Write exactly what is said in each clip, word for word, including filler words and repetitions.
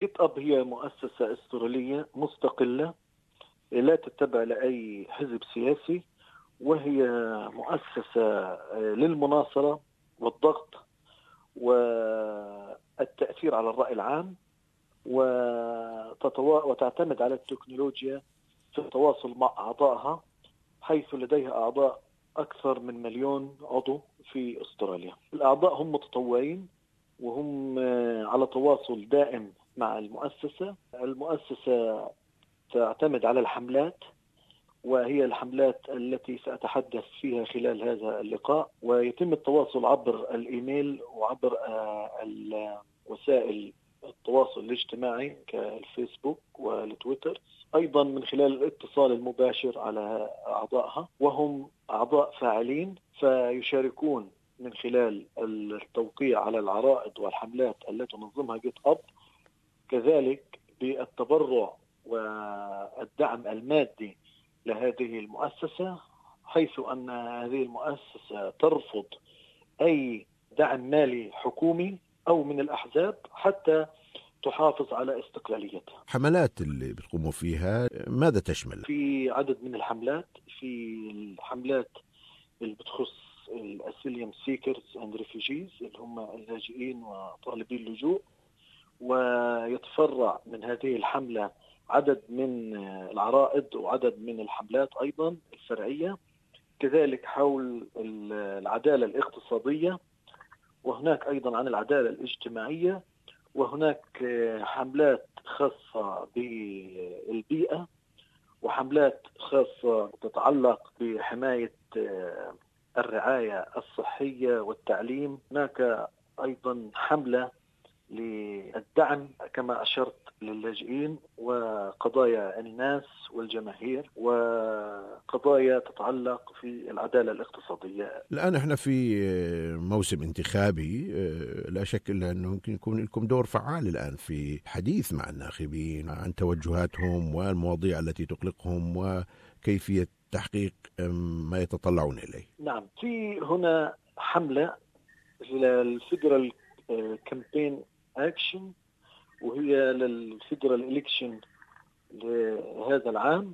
جيت أب هي مؤسسة أسترالية مستقلة لا تتبع لأي حزب سياسي، وهي مؤسسة للمناصرة والضغط والتأثير على الرأي العام، وتعتمد على التكنولوجيا في التواصل مع أعضائها، حيث لديها أعضاء أكثر من مليون عضو في أستراليا. الأعضاء هم متطوعين وهم على تواصل دائم مع المؤسسة. المؤسسة تعتمد على الحملات، وهي الحملات التي سأتحدث فيها خلال هذا اللقاء، ويتم التواصل عبر الإيميل وعبر وسائل التواصل الاجتماعي كالفيسبوك والتويتر، أيضا من خلال الاتصال المباشر على أعضائها، وهم أعضاء فاعلين فيشاركون من خلال التوقيع على العرائض والحملات التي تنظمها جيت أب، كذلك بالتبرع والدعم المادي لهذه المؤسسة، حيث أن هذه المؤسسة ترفض أي دعم مالي حكومي أو من الأحزاب حتى تحافظ على استقلاليتها. حملات اللي بتقوموا فيها ماذا تشمل؟ في عدد من الحملات، في الحملات اللي بتخص الأسيليوم سيكرز أند ريفوجيز اللي هم اللاجئين وطالبي اللجوء، ويتفرع من هذه الحملة عدد من العرائض وعدد من الحملات أيضا الفرعية، كذلك حول العدالة الاقتصادية، وهناك أيضا عن العدالة الاجتماعية، وهناك حملات خاصة بالبيئة، وحملات خاصة تتعلق بحماية الرعاية الصحية والتعليم. هناك أيضا حملة للدعم كما أشرت للاجئين وقضايا الناس والجماهير، وقضايا تتعلق في العدالة الاقتصادية. الآن احنا في موسم انتخابي، لا شك إلا أنه يمكن يكون لكم دور فعال الآن في حديث مع الناخبين عن توجهاتهم والمواضيع التي تقلقهم وكيفية تحقيق ما يتطلعون إليه. نعم، في هنا حملة للفيدرال كامبين أكشن، وهي للفيدرال إليكشن لهذا العام،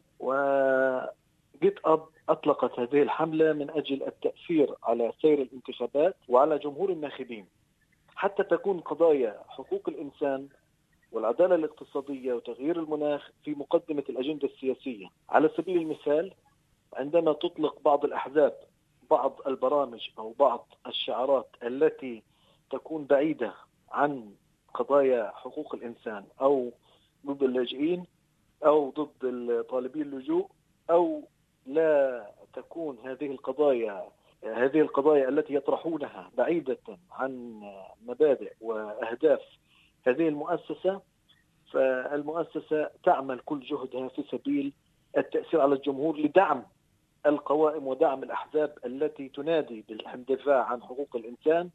وجيت أب أطلقت هذه الحملة من أجل التأثير على سير الانتخابات وعلى جمهور الناخبين، حتى تكون قضايا حقوق الإنسان والعدالة الاقتصادية وتغيير المناخ في مقدمة الأجندة السياسية. على سبيل المثال، عندما تطلق بعض الأحزاب بعض البرامج أو بعض الشعارات التي تكون بعيدة عن قضايا حقوق الإنسان أو ضد اللاجئين أو ضد طالبي اللجوء، أو لا تكون هذه القضايا هذه القضايا التي يطرحونها بعيدة عن مبادئ وأهداف هذه المؤسسة، فالمؤسسة تعمل كل جهدها في سبيل التأثير على الجمهور لدعم القوائم ودعم الأحزاب التي تنادي بالدفاع عن حقوق الإنسان،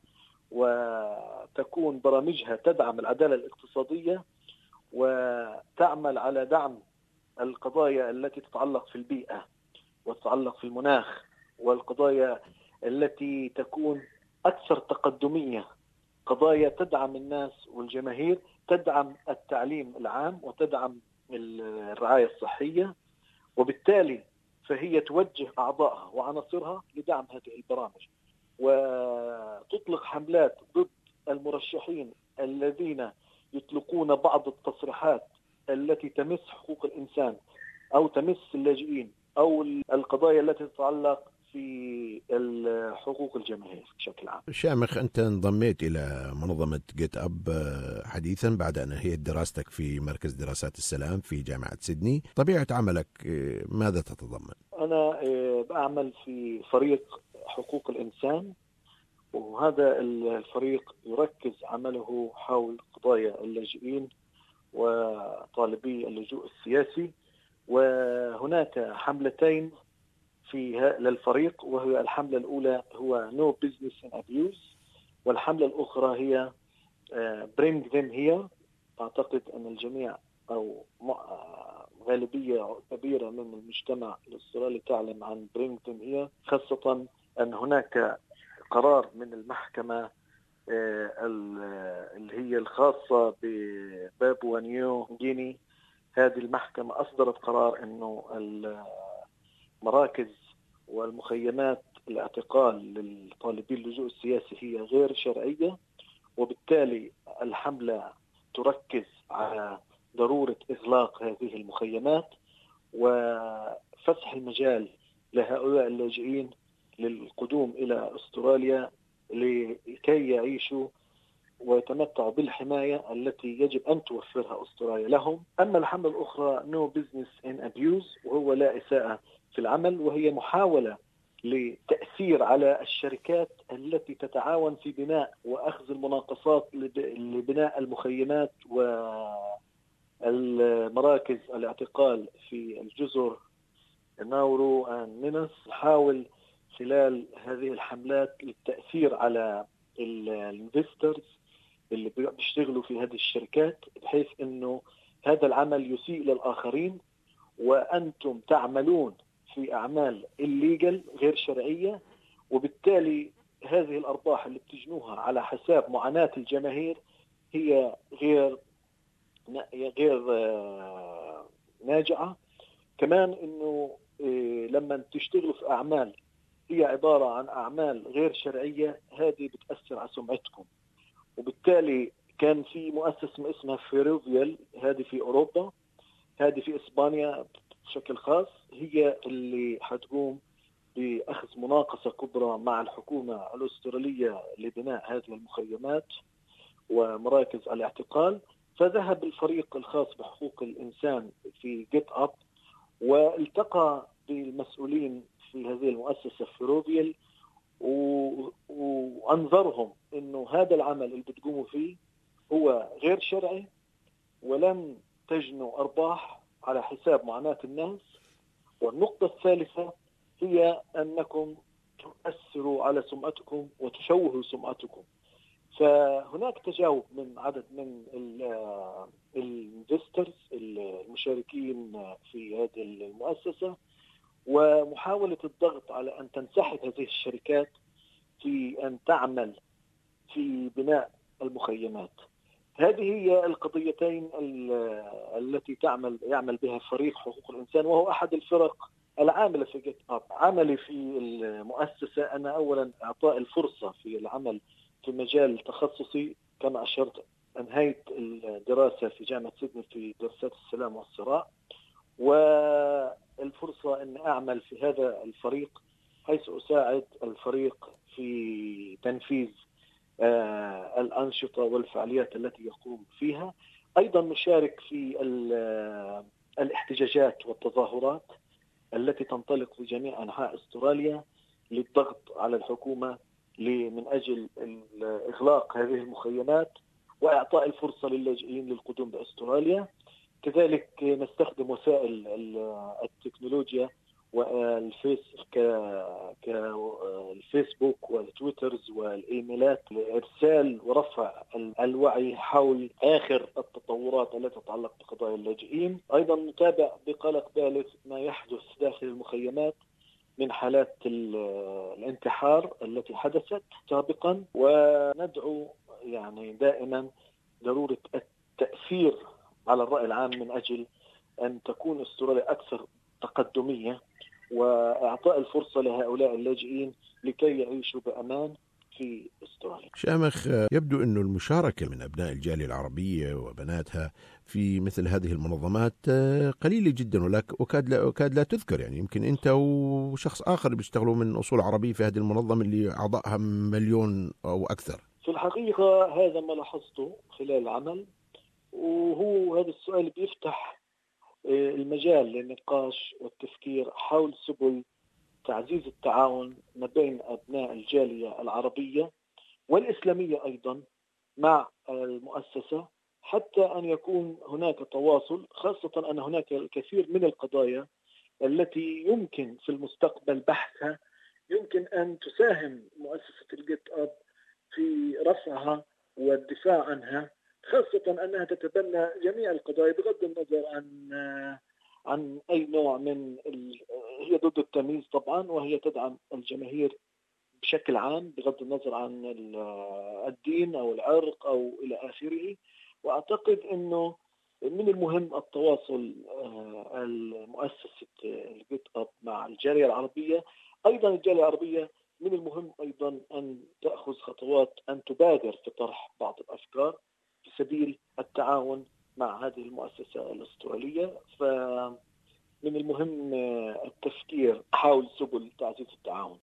وتكون برامجها تدعم العدالة الاقتصادية وتعمل على دعم القضايا التي تتعلق في البيئة وتتعلق في المناخ، والقضايا التي تكون أكثر تقدمية، قضايا تدعم الناس والجماهير، تدعم التعليم العام وتدعم الرعاية الصحية، وبالتالي فهي توجه أعضائها وعناصرها لدعم هذه البرامج، وتطلق حملات ضد المرشحين الذين يطلقون بعض التصريحات التي تمس حقوق الإنسان أو تمس اللاجئين أو القضايا التي تتعلق في حقوق الجماهير بشكل عام. شامخ، أنت انضميت إلى منظمة جيت أب حديثا بعد أن انهيت دراستك في مركز دراسات السلام في جامعة سيدني. طبيعة عملك ماذا تتضمن؟ أنا بعمل في فريق حقوق الإنسان، وهذا الفريق يركز عمله حول قضايا اللاجئين وطالبي اللجوء السياسي. وهناك حملتين في للفريق، وهي الحملة الأولى هو No Business in Abuse، والحملة الأخرى هي Bring Them Here. أعتقد أن الجميع أو غالبية كبيرة من المجتمع الأسترالي تعلم عن Bring Them Here، خاصة أن هناك قرار من المحكمة اللي هي الخاصة ببابوا نيو غيني. هذه المحكمة أصدرت قرار أنه المراكز والمخيمات الاعتقال للطالبين اللجوء السياسي هي غير شرعية، وبالتالي الحملة تركز على ضرورة إغلاق هذه المخيمات وفتح المجال لهؤلاء اللاجئين للقدوم إلى أستراليا لكي يعيشوا ويتمتعوا بالحماية التي يجب أن توفرها أستراليا لهم. أما الحملة الأخرى No Business in Abuse، وهو لا إساءة في العمل، وهي محاولة لتأثير على الشركات التي تتعاون في بناء وأخذ المناقصات لبناء المخيمات والمراكز الاعتقال في الجزر ناورو ومينوس. نحاول خلال هذه الحملات للتأثير على الانفسترز اللي بيشتغلوا في هذه الشركات، بحيث انه هذا العمل يسيء للآخرين وأنتم تعملون في أعمال الليجل غير شرعية، وبالتالي هذه الأرباح اللي بتجنوها على حساب معاناة الجماهير هي غير غير ناجعة. كمان انه لما تشتغلوا في أعمال هي عبارة عن أعمال غير شرعية، هذه بتأثر على سمعتكم. وبالتالي كان في مؤسسة اسمها فيروفيال، هذه في أوروبا، هذه في إسبانيا بشكل خاص، هي اللي حتقوم بأخذ مناقصة كبرى مع الحكومة الأسترالية لبناء هذه المخيمات ومراكز الاعتقال. فذهب الفريق الخاص بحقوق الإنسان في جيت أب والتقى بالمسؤولين في هذه المؤسسة فيروفيال وأنظرهم إنه هذا العمل اللي بتقوموا فيه هو غير شرعي ولن تجنوا أرباح على حساب معاناة الناس. والنقطة الثالثة هي أنكم تؤثروا على سمعتكم وتشوهوا سمعتكم. فهناك تجاوب من عدد من الانفسترز المشاركين في هذه المؤسسة ومحاولة الضغط على أن تنسحب هذه الشركات في أن تعمل في بناء المخيمات. هذه هي القضيتين التي تعمل يعمل بها فريق حقوق الإنسان، وهو أحد الفرق العاملة في جيت أب. عملي في المؤسسة أنا أولا إعطاء الفرصة في العمل في مجال تخصصي، كما أشرت أنهيت الدراسة في جامعة سيدني في دراسات السلام والصراع، والفرصة أن أعمل في هذا الفريق حيث أساعد الفريق في تنفيذ آه الأنشطة والفعاليات التي يقوم فيها. أيضا نشارك في الاحتجاجات والتظاهرات التي تنطلق في جميع أنحاء أستراليا للضغط على الحكومة من أجل إغلاق هذه المخيمات وإعطاء الفرصة للاجئين للقدوم بأستراليا. كذلك نستخدم وسائل التكنولوجيا والفيس كالفيسبوك والتويترز والإيميلات لإرسال ورفع الوعي حول آخر التطورات التي تتعلق بقضايا اللاجئين. أيضا نتابع بقلق بالغ ما يحدث داخل المخيمات من حالات الانتحار التي حدثت سابقا، وندعو يعني دائما ضرورة التأثير على الرأي العام من أجل أن تكون أستراليا أكثر تقدمية وإعطاء الفرصة لهؤلاء اللاجئين لكي يعيشوا بأمان في أستراليا. شامخ، يبدو أن المشاركة من أبناء الجالية العربية وبناتها في مثل هذه المنظمات قليلة جدا ولك وكاد لا, وكاد لا تذكر. يعني يمكن أنت وشخص آخر بيشتغلوا من أصول عربية في هذه المنظمة اللي أعضائها مليون أو أكثر. في الحقيقة هذا ما لاحظته خلال العمل، وهو هذا السؤال بيفتح المجال للنقاش والتفكير حول سبل تعزيز التعاون ما بين أبناء الجالية العربية والإسلامية أيضا مع المؤسسة، حتى أن يكون هناك تواصل، خاصة أن هناك الكثير من القضايا التي يمكن في المستقبل بحثها، يمكن أن تساهم مؤسسة الجيت أب في رفعها والدفاع عنها، خاصة أنها تتبنى جميع القضايا بغض النظر عن عن أي نوع من ال... هي ضد التمييز طبعا، وهي تدعم الجماهير بشكل عام بغض النظر عن الدين أو العرق أو إلى آخره. وأعتقد أنه من المهم التواصل المؤسسة الجيت أب مع الجالية العربية. أيضا الجالية العربية من المهم أيضا أن تأخذ خطوات، أن تبادر في طرح بعض الأفكار في سبيل التعاون مع هذه المؤسسة الأسترالية. فمن المهم التفكير حول سبل تعزيز التعاون.